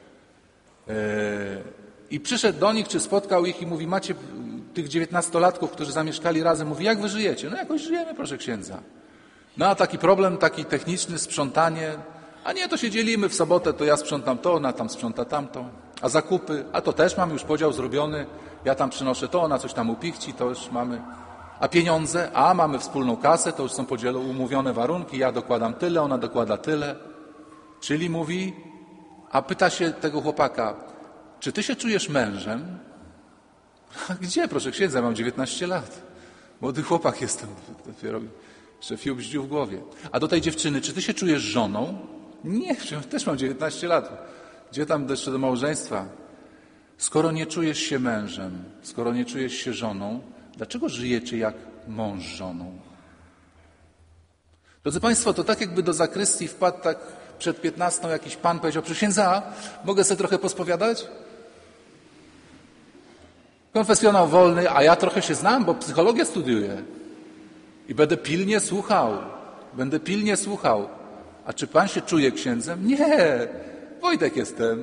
I przyszedł do nich, czy spotkał ich i mówi, macie tych dziewiętnastolatków, którzy zamieszkali razem, mówi, jak wy żyjecie? No jakoś żyjemy, proszę księdza. No a taki problem, taki techniczny, sprzątanie, a nie, to się dzielimy w sobotę, to ja sprzątam to, ona tam sprząta tamto. A zakupy, a to też mam już podział zrobiony, ja tam przynoszę to, ona coś tam upichci, to już mamy. A pieniądze, a mamy wspólną kasę, to już są podzielone, umówione warunki, ja dokładam tyle, ona dokłada tyle. Czyli mówi, a pyta się tego chłopaka, czy ty się czujesz mężem? A gdzie, proszę księdza, mam dziewiętnaście lat. Młody chłopak jestem, dopiero jeszcze fiu bździu w głowie. A do tej dziewczyny, czy ty się czujesz żoną? Nie, też mam dziewiętnaście lat. Gdzie tam jeszcze do małżeństwa? Skoro nie czujesz się mężem, skoro nie czujesz się żoną, dlaczego żyjecie jak mąż z żoną? Drodzy Państwo, to tak jakby do zakrystii wpadł tak przed piętnastą jakiś pan powiedział, proszę księdza, mogę sobie trochę pospowiadać? Konfesjonał wolny, a ja trochę się znam, bo psychologię studiuję. I będę pilnie słuchał. Będę pilnie słuchał. A czy pan się czuje księdzem? Nie, Wojtek jestem.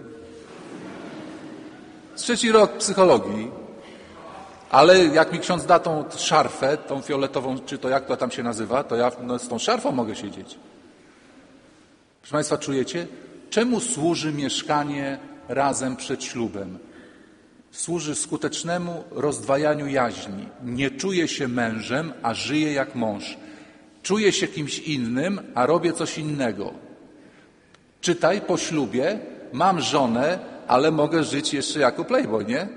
Trzeci rok psychologii. Ale jak mi ksiądz da tą szarfę, tą fioletową, czy to jak to tam się nazywa, to ja no, z tą szarfą mogę siedzieć. Proszę Państwa, czujecie? Czemu służy mieszkanie razem przed ślubem? Służy skutecznemu rozdwajaniu jaźni. Nie czuję się mężem, a żyję jak mąż. Czuję się kimś innym, a robię coś innego. Czytaj, po ślubie mam żonę, ale mogę żyć jeszcze jako playboy, nie?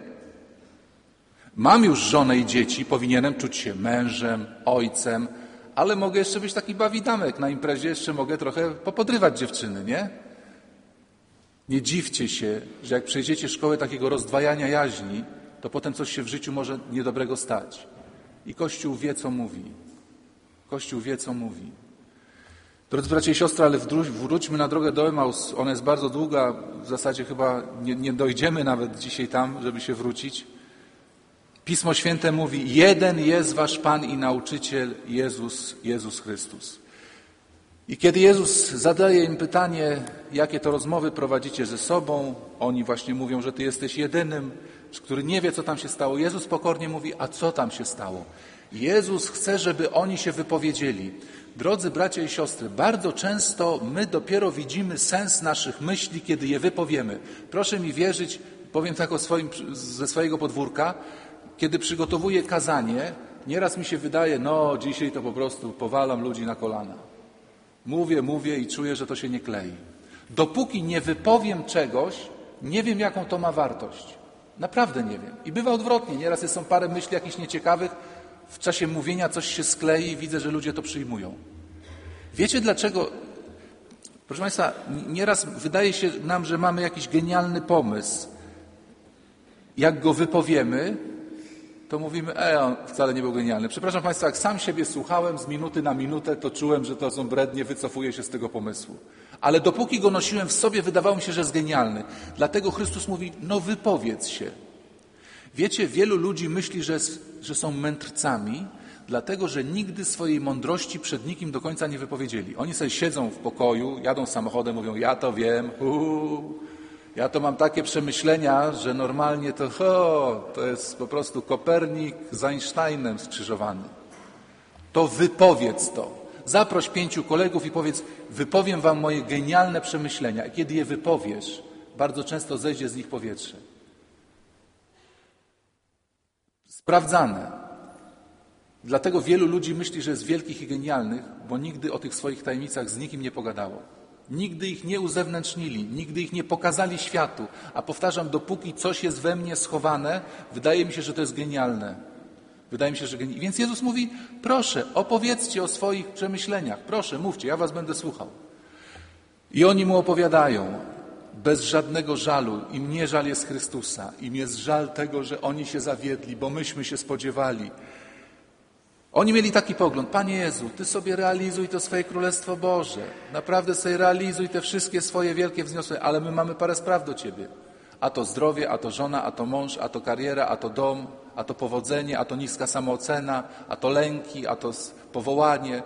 Mam już żonę i dzieci, powinienem czuć się mężem, ojcem, ale mogę jeszcze być taki bawidamek. Na imprezie jeszcze mogę trochę popodrywać dziewczyny, nie? Nie dziwcie się, że jak przejdziecie szkołę takiego rozdwajania jaźni, to potem coś się w życiu może niedobrego stać. I Kościół wie, co mówi. Kościół wie, co mówi. Drodzy bracia i siostry, ale wróćmy na drogę do Emaus. Ona jest bardzo długa, w zasadzie chyba nie, nie dojdziemy nawet dzisiaj tam, żeby się wrócić. Pismo Święte mówi, jeden jest wasz Pan i Nauczyciel, Jezus, Jezus Chrystus. I kiedy Jezus zadaje im pytanie, jakie to rozmowy prowadzicie ze sobą, oni właśnie mówią, że Ty jesteś jedynym, który nie wie, co tam się stało. Jezus pokornie mówi, a co tam się stało? Jezus chce, żeby oni się wypowiedzieli. Drodzy bracia i siostry, bardzo często my dopiero widzimy sens naszych myśli, kiedy je wypowiemy. Proszę mi wierzyć, powiem tak o swoim, ze swojego podwórka, kiedy przygotowuję kazanie, nieraz mi się wydaje, no dzisiaj to po prostu powalam ludzi na kolana. Mówię, mówię i czuję, że to się nie klei. Dopóki nie wypowiem czegoś, nie wiem, jaką to ma wartość. Naprawdę nie wiem. I bywa odwrotnie. Nieraz są parę myśli jakichś nieciekawych, w czasie mówienia coś się sklei i widzę, że ludzie to przyjmują. Wiecie dlaczego? Proszę Państwa, nieraz wydaje się nam, że mamy jakiś genialny pomysł. Jak go wypowiemy, to mówimy, e, on wcale nie był genialny. Przepraszam Państwa, jak sam siebie słuchałem z minuty na minutę, to czułem, że to są brednie, wycofuję się z tego pomysłu. Ale dopóki go nosiłem w sobie, wydawało mi się, że jest genialny. Dlatego Chrystus mówi, no wypowiedz się. Wiecie, wielu ludzi myśli, że, że są mędrcami, dlatego, że nigdy swojej mądrości przed nikim do końca nie wypowiedzieli. Oni sobie siedzą w pokoju, jadą samochodem, mówią, ja to wiem, uu, ja to mam takie przemyślenia, że normalnie to, o, to jest po prostu Kopernik z Einsteinem skrzyżowany. To wypowiedz to. Zaproś pięciu kolegów i powiedz, wypowiem wam moje genialne przemyślenia. I kiedy je wypowiesz, bardzo często zejdzie z nich powietrze. Sprawdzane. Dlatego wielu ludzi myśli, że jest wielkich i genialnych, bo nigdy o tych swoich tajemnicach z nikim nie pogadało. Nigdy ich nie uzewnętrznili, nigdy ich nie pokazali światu. A powtarzam, dopóki coś jest we mnie schowane, wydaje mi się, że to jest genialne. Wydaje mi się, że genialne. Więc Jezus mówi, proszę, opowiedzcie o swoich przemyśleniach. Proszę, mówcie, ja was będę słuchał. I oni mu opowiadają bez żadnego żalu. Im nie żal jest Chrystusa. Im jest żal tego, że oni się zawiedli, bo myśmy się spodziewali. Oni mieli taki pogląd: Panie Jezu, Ty sobie realizuj to swoje Królestwo Boże. Naprawdę sobie realizuj te wszystkie swoje wielkie wzniosłe, ale my mamy parę spraw do Ciebie. A to zdrowie, a to żona, a to mąż, a to kariera, a to dom, a to powodzenie, a to niska samoocena, a to lęki, a to powołanie.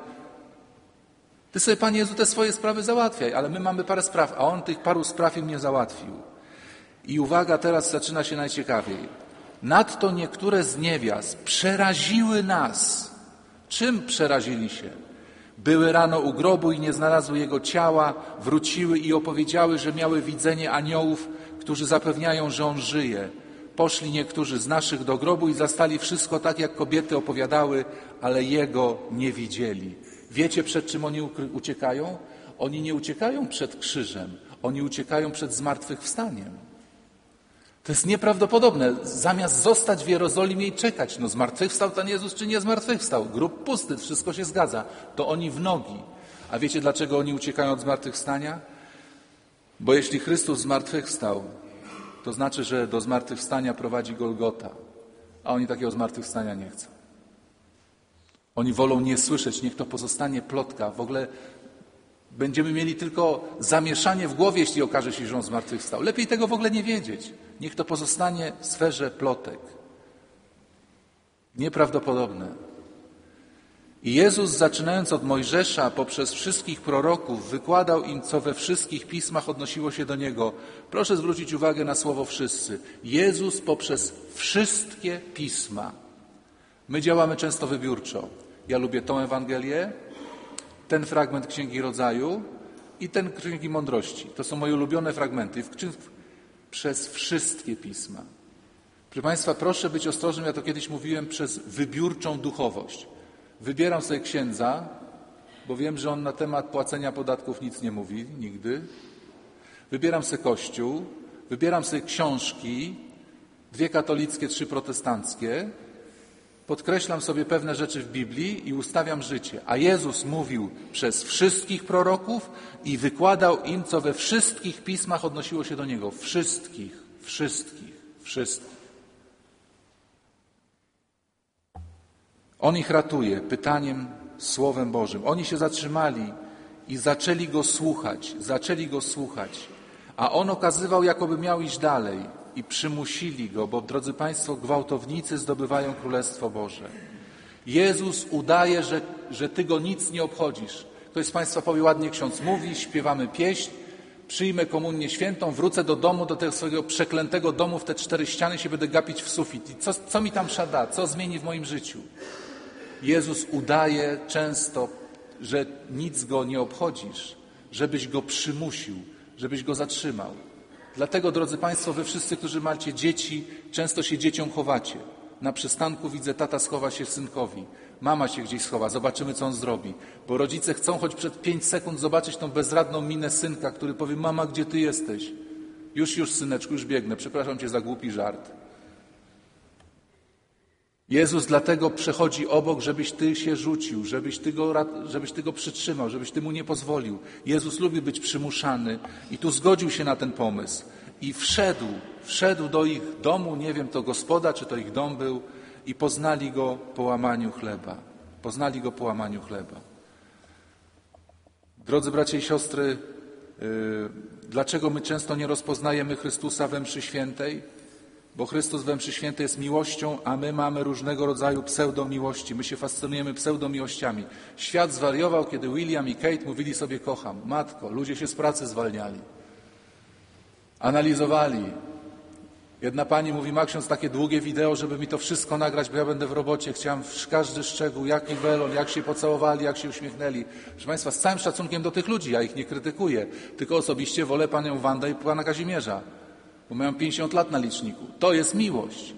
Ty sobie, Panie Jezu, te swoje sprawy załatwiaj, ale my mamy parę spraw, a On tych paru spraw im nie załatwił. I uwaga, teraz zaczyna się najciekawiej. Nadto niektóre z niewiast przeraziły nas. Czym przerazili się? Były rano u grobu i nie znalazły jego ciała, wróciły i opowiedziały, że miały widzenie aniołów, którzy zapewniają, że on żyje. Poszli niektórzy z naszych do grobu i zastali wszystko tak, jak kobiety opowiadały, ale jego nie widzieli. Wiecie, przed czym oni uciekają? Oni nie uciekają przed krzyżem, oni uciekają przed zmartwychwstaniem. To jest nieprawdopodobne. Zamiast zostać w Jerozolimie i czekać, no zmartwychwstał Pan Jezus czy nie zmartwychwstał? Grób pusty, wszystko się zgadza. To oni w nogi. A wiecie, dlaczego oni uciekają od zmartwychwstania? Bo jeśli Chrystus zmartwychwstał, to znaczy, że do zmartwychwstania prowadzi Golgota. A oni takiego zmartwychwstania nie chcą. Oni wolą nie słyszeć, niech to pozostanie plotka. W ogóle będziemy mieli tylko zamieszanie w głowie, jeśli okaże się, że on zmartwychwstał. Lepiej tego w ogóle nie wiedzieć. Niech to pozostanie w sferze plotek. Nieprawdopodobne. I Jezus, zaczynając od Mojżesza, poprzez wszystkich proroków, wykładał im, co we wszystkich pismach odnosiło się do Niego. Proszę zwrócić uwagę na słowo wszyscy. Jezus poprzez wszystkie pisma. My działamy często wybiórczo. Ja lubię tą Ewangelię, ten fragment Księgi Rodzaju i ten Księgi Mądrości. To są moje ulubione fragmenty. Przez wszystkie pisma. Proszę Państwa, proszę być ostrożnym, ja to kiedyś mówiłem, przez wybiórczą duchowość. Wybieram sobie księdza, bo wiem, że on na temat płacenia podatków nic nie mówi, nigdy. Wybieram sobie kościół, wybieram sobie książki, dwie katolickie, trzy protestanckie, podkreślam sobie pewne rzeczy w Biblii i ustawiam życie. A Jezus mówił przez wszystkich proroków i wykładał im, co we wszystkich pismach odnosiło się do Niego. Wszystkich, wszystkich, wszystkich. On ich ratuje pytaniem, Słowem Bożym. Oni się zatrzymali i zaczęli Go słuchać, zaczęli Go słuchać. A On okazywał, jakoby miał iść dalej. I przymusili Go, bo, drodzy Państwo, gwałtownicy zdobywają Królestwo Boże. Jezus udaje, że, że Ty Go nic nie obchodzisz. Ktoś z Państwa powie, ładnie ksiądz mówi, śpiewamy pieśń, przyjmę komunię świętą, wrócę do domu, do tego swojego przeklętego domu, w te cztery ściany się będę gapić w sufit. I co, co mi tam szada? Co zmieni w moim życiu? Jezus udaje często, że nic Go nie obchodzisz, żebyś Go przymusił, żebyś Go zatrzymał. Dlatego, drodzy Państwo, wy wszyscy, którzy macie dzieci, często się dzieciom chowacie. Na przystanku widzę, tata schowa się synkowi, mama się gdzieś schowa, zobaczymy, co on zrobi. Bo rodzice chcą choć przed pięć sekund zobaczyć tą bezradną minę synka, który powie, mama, gdzie ty jesteś? Już, już, syneczku, już biegnę, przepraszam cię za głupi żart. Jezus dlatego przechodzi obok, żebyś ty się rzucił, żebyś ty, go, żebyś ty go przytrzymał, żebyś ty mu nie pozwolił. Jezus lubi być przymuszany i tu zgodził się na ten pomysł. I wszedł, wszedł do ich domu, nie wiem, to gospoda, czy to ich dom był, i poznali go po łamaniu chleba. Poznali go po łamaniu chleba. Drodzy bracia i siostry, yy, dlaczego my często nie rozpoznajemy Chrystusa we mszy świętej? Bo Chrystus we mszy świętej jest miłością, a my mamy różnego rodzaju pseudomiłości. My się fascynujemy pseudomiłościami. Świat zwariował, kiedy William i Kate mówili sobie kocham. Matko, ludzie się z pracy zwalniali. Analizowali. Jedna pani mówi, ma ksiądz takie długie wideo, żeby mi to wszystko nagrać, bo ja będę w robocie. Chciałam każdy szczegół, jaki welon, jak się pocałowali, jak się uśmiechnęli. Proszę Państwa, z całym szacunkiem do tych ludzi, ja ich nie krytykuję. Tylko osobiście wolę panią Wandę i pana Kazimierza. Bo mają pięćdziesiąt lat na liczniku. To jest miłość.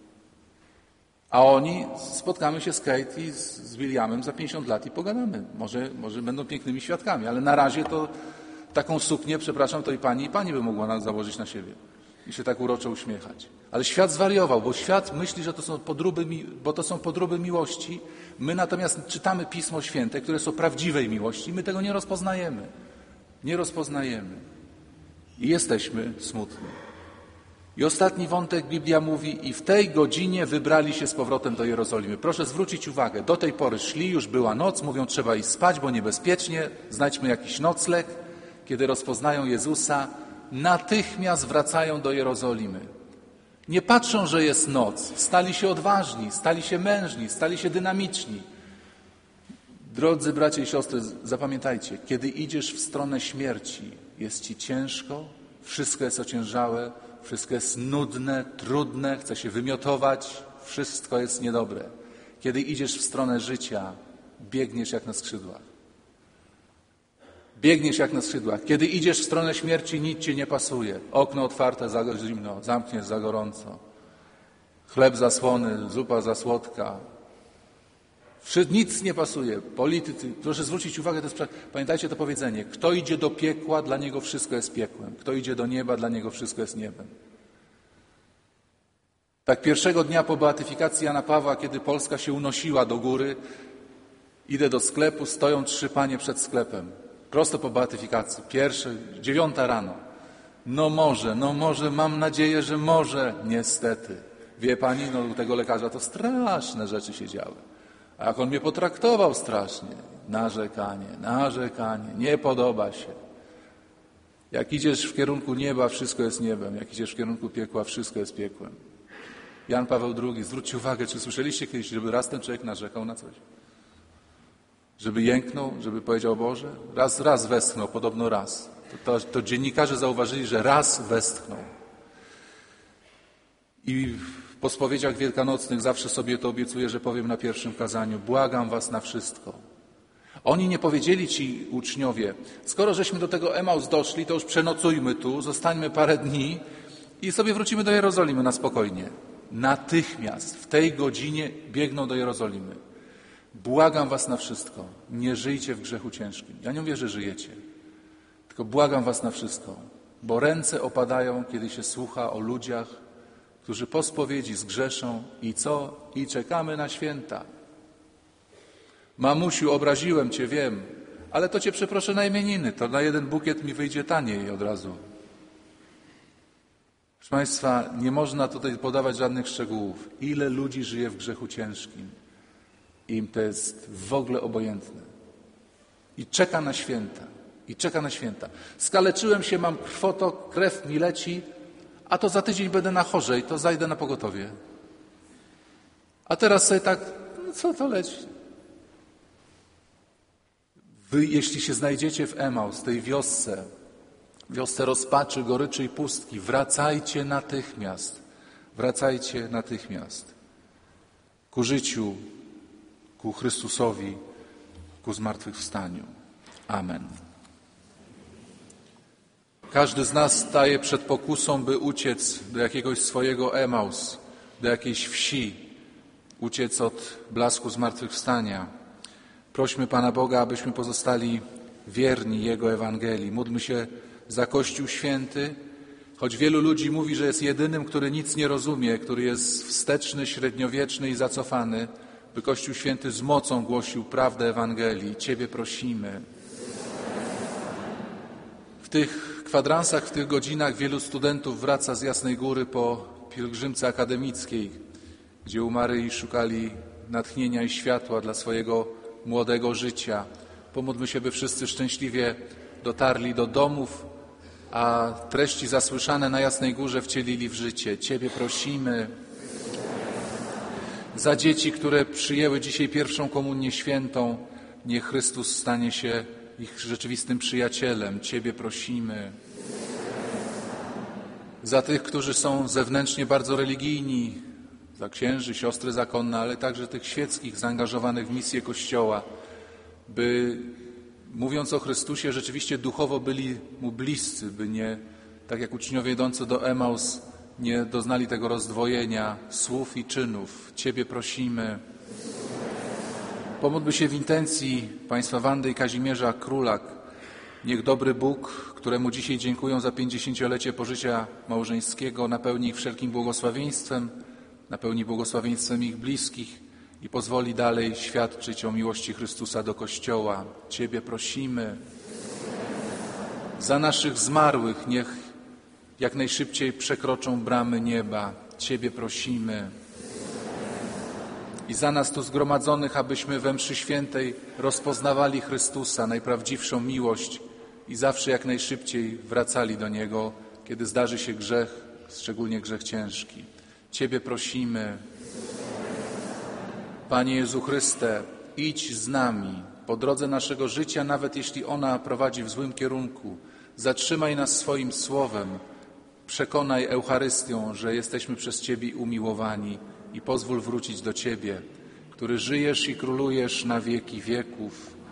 A oni, spotkamy się z Kate i z, z Williamem za pięćdziesiąt lat i pogadamy. Może, może będą pięknymi świadkami, ale na razie to taką suknię, przepraszam, to i pani, i pani by mogła nas założyć na siebie i się tak uroczo uśmiechać. Ale świat zwariował, bo świat myśli, że to są podróby, bo to są podróby miłości. My natomiast czytamy Pismo Święte, które są prawdziwej miłości i my tego nie rozpoznajemy. Nie rozpoznajemy. I jesteśmy smutni. I ostatni wątek, Biblia mówi, i w tej godzinie wybrali się z powrotem do Jerozolimy. Proszę zwrócić uwagę, do tej pory szli, już była noc, mówią, trzeba iść spać, bo niebezpiecznie, znajdźmy jakiś nocleg. Kiedy rozpoznają Jezusa, natychmiast wracają do Jerozolimy. Nie patrzą, że jest noc, stali się odważni, stali się mężni, stali się dynamiczni. Drodzy bracia i siostry, zapamiętajcie, kiedy idziesz w stronę śmierci, jest ci ciężko, wszystko jest ociężałe, wszystko jest nudne, trudne, chce się wymiotować, wszystko jest niedobre. Kiedy idziesz w stronę życia, biegniesz jak na skrzydłach. Biegniesz jak na skrzydłach. Kiedy idziesz w stronę śmierci, nic ci nie pasuje. Okno otwarte, za zimno, zamkniesz za gorąco. Chleb za słony, zupa za słodka. Nic nie pasuje. Politycy, proszę zwrócić uwagę, to jest, pamiętajcie to powiedzenie. Kto idzie do piekła, dla niego wszystko jest piekłem. Kto idzie do nieba, dla niego wszystko jest niebem. Tak pierwszego dnia po beatyfikacji Jana Pawła, kiedy Polska się unosiła do góry, idę do sklepu, stoją trzy panie przed sklepem. Prosto po beatyfikacji. Pierwsze, dziewiąta rano. No może, no może, mam nadzieję, że może. Niestety. Wie pani, no u tego lekarza to straszne rzeczy się działy. A jak on mnie potraktował strasznie. Narzekanie, narzekanie, nie podoba się. Jak idziesz w kierunku nieba, wszystko jest niebem. Jak idziesz w kierunku piekła, wszystko jest piekłem. Jan Paweł drugi, zwróćcie uwagę, czy słyszeliście kiedyś, żeby raz ten człowiek narzekał na coś? Żeby jęknął, żeby powiedział Boże? Raz, raz westchnął, podobno raz. To, to, to dziennikarze zauważyli, że raz westchnął. I po spowiedziach wielkanocnych zawsze sobie to obiecuję, że powiem na pierwszym kazaniu. Błagam was na wszystko. Oni nie powiedzieli ci uczniowie, skoro żeśmy do tego Emaus doszli, to już przenocujmy tu, zostańmy parę dni i sobie wrócimy do Jerozolimy na spokojnie. Natychmiast w tej godzinie biegną do Jerozolimy. Błagam was na wszystko. Nie żyjcie w grzechu ciężkim. Ja nie mówię, że żyjecie. Tylko błagam was na wszystko. Bo ręce opadają, kiedy się słucha o ludziach, którzy po spowiedzi zgrzeszą i co? I czekamy na święta. Mamusiu, obraziłem cię, wiem, ale to cię przeproszę na imieniny. To na jeden bukiet mi wyjdzie taniej od razu. Proszę państwa, nie można tutaj podawać żadnych szczegółów. Ile ludzi żyje w grzechu ciężkim? Im to jest w ogóle obojętne. I czeka na święta. I czeka na święta. Skaleczyłem się, mam krwotok, krew mi leci, a to za tydzień będę na chorzej, to zajdę na pogotowie. A teraz sobie tak, no co to leci? Wy, jeśli się znajdziecie w Emaus, tej wiosce, wiosce rozpaczy, goryczy i pustki, wracajcie natychmiast. Wracajcie natychmiast. Ku życiu, ku Chrystusowi, ku zmartwychwstaniu. Amen. Każdy z nas staje przed pokusą, by uciec do jakiegoś swojego Emaus, do jakiejś wsi, uciec od blasku zmartwychwstania. Prośmy Pana Boga, abyśmy pozostali wierni Jego Ewangelii. Módlmy się za Kościół Święty, choć wielu ludzi mówi, że jest jedynym, który nic nie rozumie, który jest wsteczny, średniowieczny i zacofany, by Kościół Święty z mocą głosił prawdę Ewangelii. Ciebie prosimy. W tych kwadransach, w tych godzinach wielu studentów wraca z Jasnej Góry po pielgrzymce akademickiej, gdzie u Maryi szukali natchnienia i światła dla swojego młodego życia. Pomódlmy się, by wszyscy szczęśliwie dotarli do domów, a treści zasłyszane na Jasnej Górze wcielili w życie. Ciebie prosimy. Za dzieci, które przyjęły dzisiaj pierwszą komunię świętą, niech Chrystus stanie się ich rzeczywistym przyjacielem. Ciebie prosimy. Za tych, którzy są zewnętrznie bardzo religijni, za księży, siostry zakonne, ale także tych świeckich zaangażowanych w misję Kościoła, by mówiąc o Chrystusie, rzeczywiście duchowo byli Mu bliscy, by nie, tak jak uczniowie idący do Emaus, nie doznali tego rozdwojenia słów i czynów. Ciebie prosimy. Pomódlmy się w intencji państwa Wandy i Kazimierza Królak. Niech dobry Bóg, któremu dzisiaj dziękują za pięćdziesięciolecie pożycia małżeńskiego, napełni ich wszelkim błogosławieństwem, napełni błogosławieństwem ich bliskich i pozwoli dalej świadczyć o miłości Chrystusa do Kościoła. Ciebie prosimy. Za naszych zmarłych niech jak najszybciej przekroczą bramy nieba. Ciebie prosimy. I za nas tu zgromadzonych, abyśmy we mszy świętej rozpoznawali Chrystusa, najprawdziwszą miłość i zawsze jak najszybciej wracali do Niego, kiedy zdarzy się grzech, szczególnie grzech ciężki. Ciebie prosimy. Panie Jezu Chryste, idź z nami po drodze naszego życia, nawet jeśli ona prowadzi w złym kierunku. Zatrzymaj nas swoim słowem. Przekonaj Eucharystią, że jesteśmy przez Ciebie umiłowani i pozwól wrócić do Ciebie, który żyjesz i królujesz na wieki wieków.